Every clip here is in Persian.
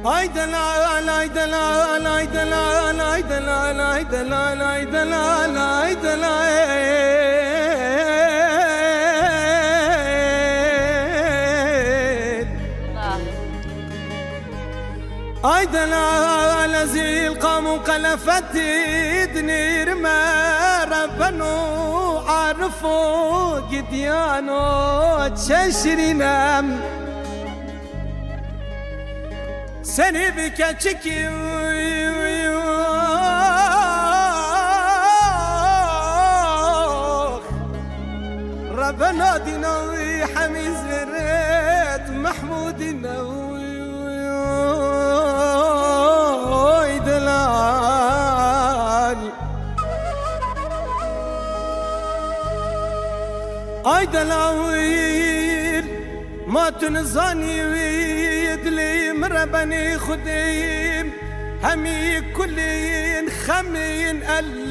ay delal ay delal ay delal ay delal ay delal ay delal ay delal ay delal azil قام قلفت دنير ما ربنا عرفوا قديانو تششرينا seni bir keçik ربنا ديناوي حميز فريت محمود النووي دلال اي دلاويل ما تنزاني ويدلي مربني خديم همي كلين خمين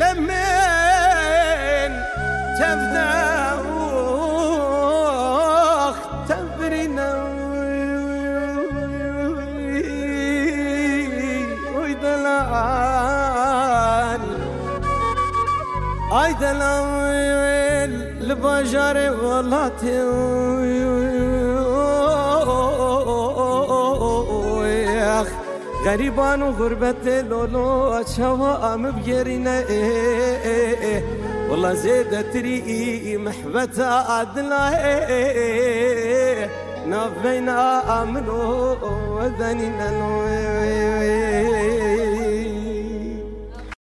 ألمين تفداوخ تبرنا ويدلال اي دلال البجر والله غريبان وغربت لولو شوا ام بغيرنا والله زيد تري محبت عدنا نافينا امنو وذننا